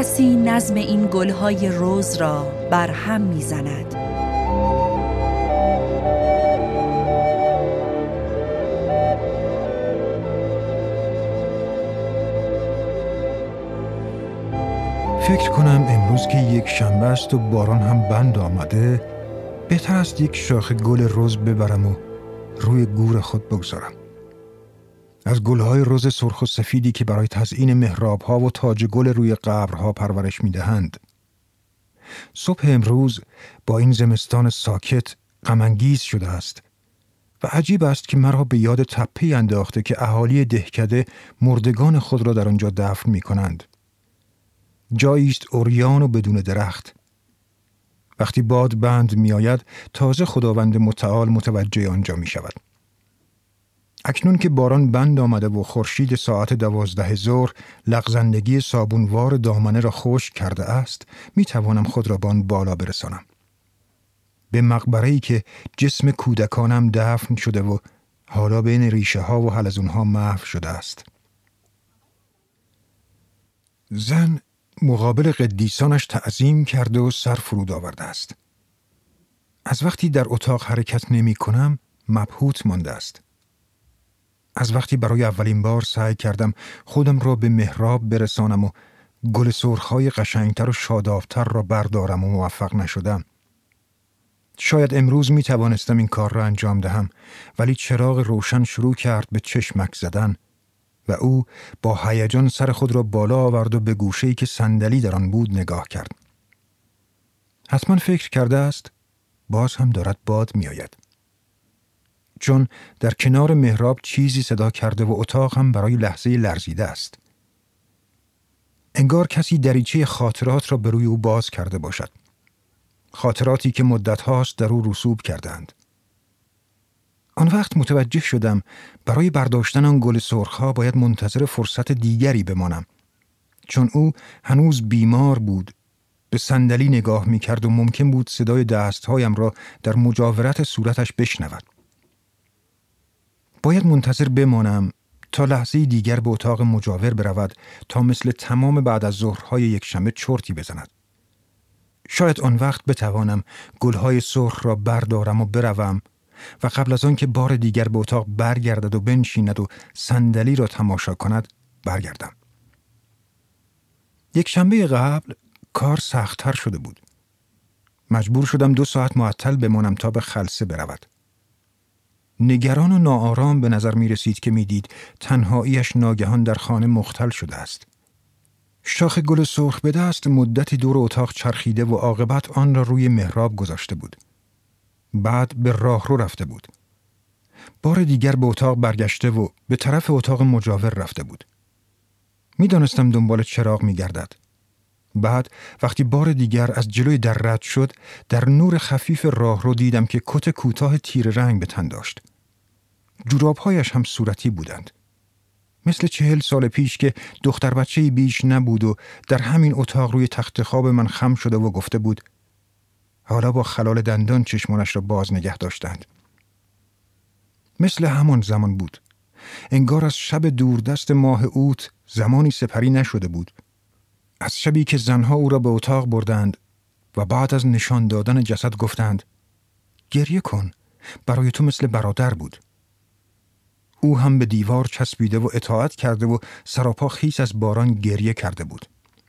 کسی نظم این گلهای رز را بر هم می‌زند. فکر کنم امروز که یک شنبه است و باران هم بند آمده، بهتر است یک شاخه گل رز ببرم و روی گور خود بگذارم. از گلهای رز سرخ و سفیدی که برای تزیین محراب‌ها و تاج گل روی قبرها پرورش می‌دهند. صبح امروز با این زمستان ساکت غم‌انگیز شده است و عجیب است که مرا به یاد تپه‌ای انداخته که اهالی دهکده مردگان خود را در آنجا دفن می‌کنند. جایی است عریان و بدون درخت. وقتی باد بند می‌آید تازه خداوند متعال متوجه آنجا می‌شود. اکنون که باران بند آمده و خورشید ساعت 12 ظهر لغزندگی صابونوار دامنه را خشک کرده است، می‌توانم خود را به آن بالا برسانم. به مقبره‌ای که جسم کودکانم دفن شده و حالا بین ریشه‌ها و حلزون‌ها محو شده است. زن مقابل قدیسانش تعظیم کرده و سر فرود آورده است. از وقتی در اتاق حرکت نمی کنم مبهوت مانده است. از وقتی برای اولین بار سعی کردم خودم را به محراب برسانم و گل سرخ‌های قشنگتر و شادابتر را بردارم و موفق نشدم. شاید امروز می توانستم این کار را انجام دهم، ولی چراغ روشن شروع کرد به چشمک زدن و او با هیجان سر خود را بالا آورد و به گوشه‌ای که صندلی در آن بود نگاه کرد. حتما فکر کرده است باز هم دارد باد می آید. چون در کنار محراب چیزی صدا کرده و اتاق هم برای لحظه لرزیده است. انگار کسی دریچه خاطرات را به روی او باز کرده باشد. خاطراتی که مدت هاست در او رسوب کردند. آن وقت متوجه شدم برای برداشتن آن گل سرخ‌ها باید منتظر فرصت دیگری بمانم. چون او هنوز بیمار بود، به صندلی نگاه می‌کرد و ممکن بود صدای دستهایم را در مجاورت صورتش بشنود. باید منتظر بمانم تا لحظه دیگر به اتاق مجاور برود تا مثل تمام بعد از ظهرهای یک شنبه چرتی بزند. شاید آن وقت بتوانم گلهای سرخ را بردارم و بروم و قبل از آن که بار دیگر به اتاق برگردد و بنشیند و صندلی را تماشا کند برگردم. یک شنبه قبل کار سخت‌تر شده بود. مجبور شدم 2 ساعت معطل بمانم تا به خلسه برود. نگران و ناآرام به نظر می رسید که می دید تنهاییش ناگهان در خانه مختل شده است. شاخ گل سرخ به دست مدتی دور اتاق چرخیده و عاقبت آن را روی محراب گذاشته بود. بعد به راهرو رفته بود. بار دیگر به اتاق برگشته و به طرف اتاق مجاور رفته بود. می دانستم دنبال چراغ می گردد. بعد وقتی بار دیگر از جلوی در رد شد، در نور خفیف راهرو دیدم که کت کوتاه تیره رنگ به تن داشت. جوراب‌هایش هم صورتی بودند. مثل 40 سال پیش که دختر بچه‌ای بیش نبود و در همین اتاق روی تخت خواب من خم شده و گفته بود. حالا با خلال دندان چشمانش را باز نگه داشتند. مثل همان زمان بود. انگار از شب دوردست ماه اوت زمانی سپری نشده بود. از شبی که زنها او را به اتاق بردند و بعد از نشان دادن جسد گفتند گریه کن، برای تو مثل برادر بود. او هم به دیوار چسبیده و اطاعت کرده و سراپا خیس از باران گریه کرده بود.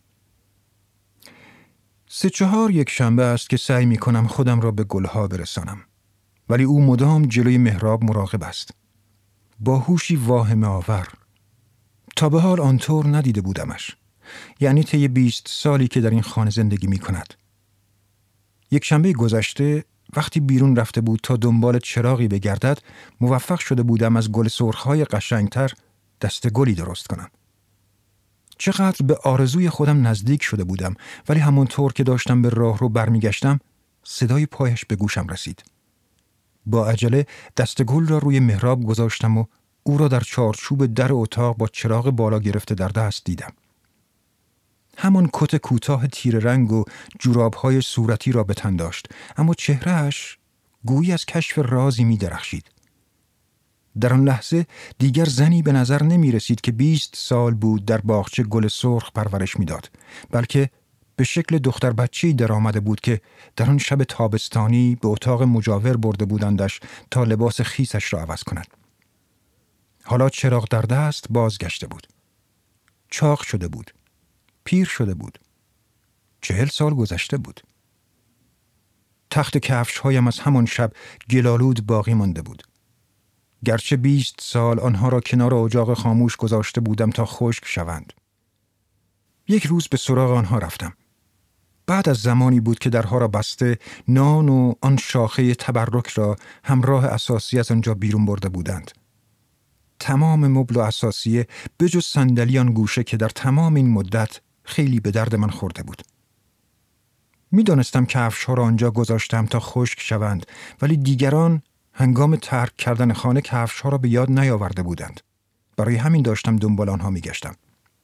3-4 یک شنبه است که سعی می کنم خودم را به گلها برسانم. ولی او مدام جلوی محراب مراقب است. با هوشی واهمه آور. تا به حال آنطور ندیده بودمش. یعنی طی 20 سالی که در این خانه زندگی می کند. یک شنبه گذشته وقتی بیرون رفته بود تا دنبال چراغی بگردد، موفق شده بودم از گل سرخ‌های قشنگتر دسته گلی درست کنم. چقدر به آرزوی خودم نزدیک شده بودم، ولی همونطور که داشتم به راه رو برمیگشتم صدای پایش به گوشم رسید. با عجله دسته گل را روی محراب گذاشتم و او را در چارچوب در اتاق با چراغ بالا گرفته در دست دیدم. همان کت کوتاه تیره رنگ و جوراب‌های صورتی را به تن داشت، اما چهرهش گویی از کشف رازی می درخشید. در آن لحظه دیگر زنی به نظر نمی رسید که 20 سال بود در باغچه گل سرخ پرورش می داد، بلکه به شکل دختر بچه‌ای در آمده بود که در آن شب تابستانی به اتاق مجاور برده بودندش تا لباس خیسش را عوض کند. حالا چراغ در دست بازگشته بود. چاق شده بود. پیر شده بود. 40 سال گذشته بود. تخت کفش‌هایم از همان شب گلالود باقی مانده بود. گرچه 20 سال آنها را کنار اجاق خاموش گذاشته بودم تا خشک شوند. یک روز به سراغ آنها رفتم. بعد از زمانی بود که درها را بسته نان و آن شاخه تبرک را همراه اساسی از آنجا بیرون برده بودند. تمام مبل و اساسیه بجز صندلی آن گوشه که در تمام این مدت خیلی به درد من خورده بود. می‌دانستم کفش‌ها را آنجا گذاشتم تا خشک شوند، ولی دیگران هنگام ترک کردن خانه کفش‌ها را به یاد نیاورده بودند. برای همین داشتم دنبال آنها می‌گشتم.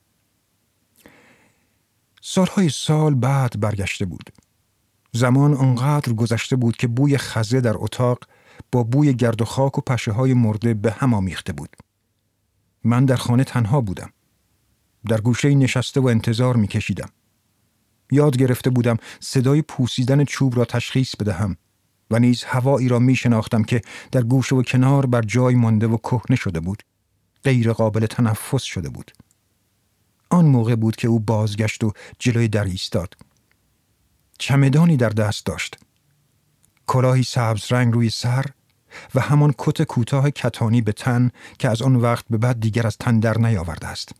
سالهای سال بعد برگشته بود. زمان آنقدر گذشته بود که بوی خزه در اتاق با بوی گرد و خاک و پشه‌های مرده به هم آمیخته بود. من در خانه تنها بودم. در گوشه‌ای نشسته و انتظار می‌کشیدم. یاد گرفته بودم صدای پوسیدن چوب را تشخیص بدهم و نیز هوایی را می‌شناختم که در گوشه و کنار بر جای مانده و کهنه شده بود. غیر قابل تنفس شده بود. آن موقع بود که او بازگشت و جلوی در ایستاد. چمدانی در دست داشت. کلاهی سبز رنگ روی سر و همان کت کوتاه کتانی به تن که از آن وقت به بعد دیگر از تن در نیاورده است.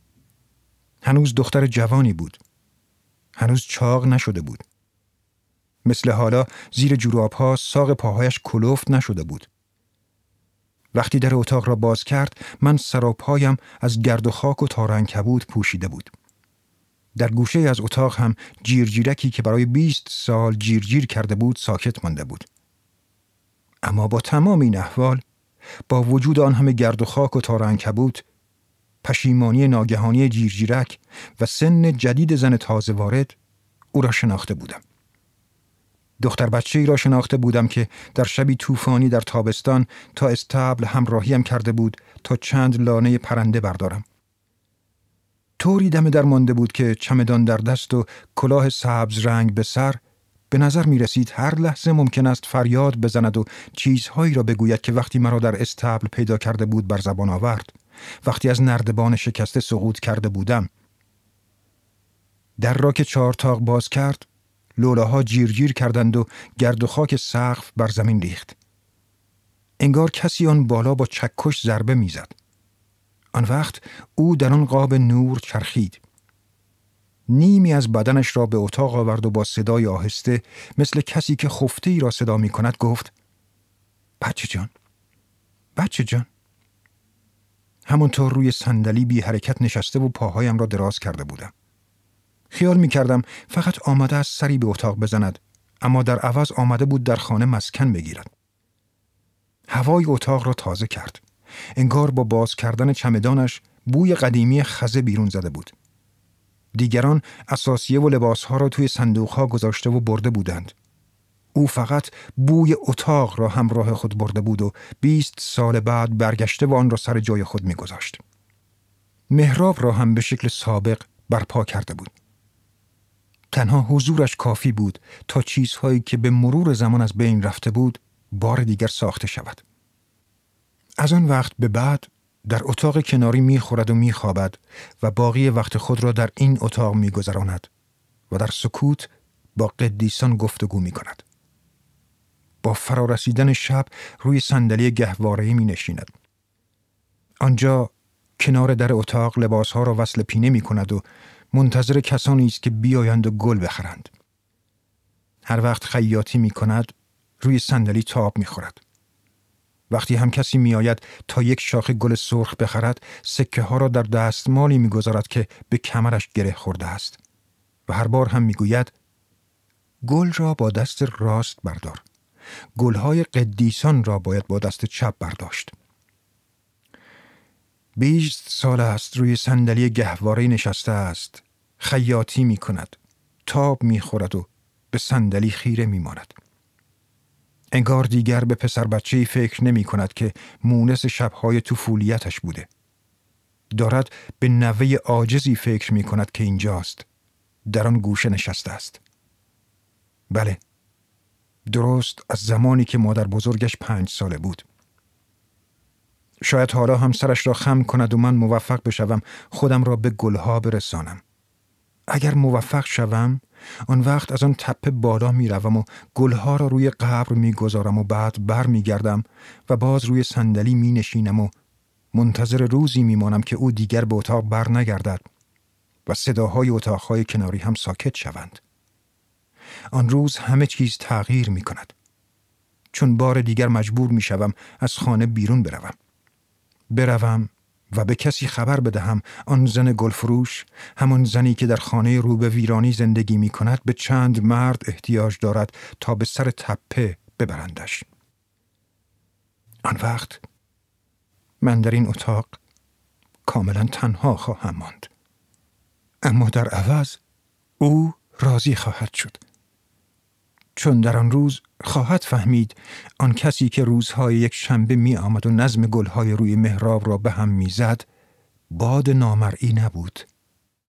هنوز دختر جوانی بود. هنوز چاق نشده بود. مثل حالا زیر جوراب‌ها ساق پاهایش کلفت نشده بود. وقتی در اتاق را باز کرد، من سراپایم از گرد و خاک و تار عنکبوت پوشیده بود. در گوشه از اتاق هم جیرجیرکی که برای 20 سال جیرجیر کرده بود ساکت مانده بود. اما با تمام این احوال، با وجود آن همه گرد و خاک و تار عنکبوت، پشیمانی ناگهانی جیرجیرک و سن جدید زن تازه وارد، او را شناخته بودم. دختر بچه‌ای را شناخته بودم که در شبی طوفانی در تابستان تا استبل همراهیم کرده بود تا چند لانه پرنده بردارم. طوری دم در مانده بود که چمدان در دست و کلاه سبز رنگ به سر، به نظر می رسید هر لحظه ممکن است فریاد بزند و چیزهایی را بگوید که وقتی مرا در استبل پیدا کرده بود بر زبان آورد، وقتی از نردبان شکسته سقوط کرده بودم. در را که 4 تاق باز کرد، لولاها جیرجیر کردند و گرد و خاک سقف بر زمین ریخت. انگار کسی آن بالا با چکش ضربه میزد. آن وقت او در آن قاب نور چرخید. نیمی از بدنش را به اتاق آورد و با صدای آهسته مثل کسی که خفته‌ای را صدا می کند گفت: بچه جان، بچه جان. همونطور روی صندلی بی حرکت نشسته و پاهایم را دراز کرده بودم. خیال می کردم فقط آمده از سری به اتاق بزند، اما در عوض آمده بود در خانه مسکن بگیرد. هوای اتاق را تازه کرد. انگار با باز کردن چمدانش بوی قدیمی خزه بیرون زده بود. دیگران اساسیه و لباسها را توی صندوقها گذاشته و برده بودند. او فقط بوی اتاق را همراه خود برده بود و 20 سال بعد برگشته و آن را سر جای خود می گذاشت. محراب را هم به شکل سابق برپا کرده بود. تنها حضورش کافی بود تا چیزهایی که به مرور زمان از بین رفته بود بار دیگر ساخته شود. از آن وقت به بعد در اتاق کناری می‌خورد و می‌خوابد و باقی وقت خود را در این اتاق می‌گذراند و در سکوت با قدیسان گفتگو می‌کند. با فرارسیدن شب روی صندلی گهواره‌ای می‌نشیند. آنجا کنار در اتاق لباسها را وصل پینه می‌کند و منتظر کسانی است که بیایند و گل بخرند. هر وقت خیاطی می‌کند روی صندلی تاب می‌خورد. وقتی هم کسی می‌آید تا یک شاخه گل سرخ بخرد، سکه ها را در دستمالی می‌گذارد که به کمرش گره خورده است و هر بار هم می‌گوید: گل را با دست راست بردار. گل‌های قدیسان را باید با دست چپ برداشت. 20 سال است روی صندلی گهواره نشسته است، خیاطی می‌کند، تاب می‌خورد و به صندلی خیره می‌ماند. انگار دیگر به پسر بچه‌ای فکر نمی کند که مونس شب‌های طفولیتش بوده. دارد به نوه عاجزی فکر می کند که اینجاست. در آن گوشه نشسته است. بله، درست از زمانی که مادر بزرگش 5 ساله بود. شاید حالا هم سرش را خم کند و من موفق بشوم خودم را به گلها برسانم. اگر موفق شوم، آن وقت از آن تپه بالا می روم و گلها را روی قبر می گذارم و بعد بر می گردم و باز روی صندلی می نشینم و منتظر روزی می مانم که او دیگر به اتاق بر نگردد و صداهای اتاقهای کناری هم ساکت شوند. آن روز همه چیز تغییر می کند. چون بار دیگر مجبور می شوم از خانه بیرون بروم و به کسی خبر بدهم آن زن گلفروش، همان زنی که در خانه رو به ویرانی زندگی می کند، به چند مرد احتیاج دارد تا به سر تپه ببرندش. آن وقت من در این اتاق کاملا تنها خواهم ماند. اما در عوض او راضی خواهد شد. چون در آن روز خواهد فهمید آن کسی که روزهای یک شنبه می آمد و نظم گلهای روی محراب را به هم می زد، باد نامرئی نبود،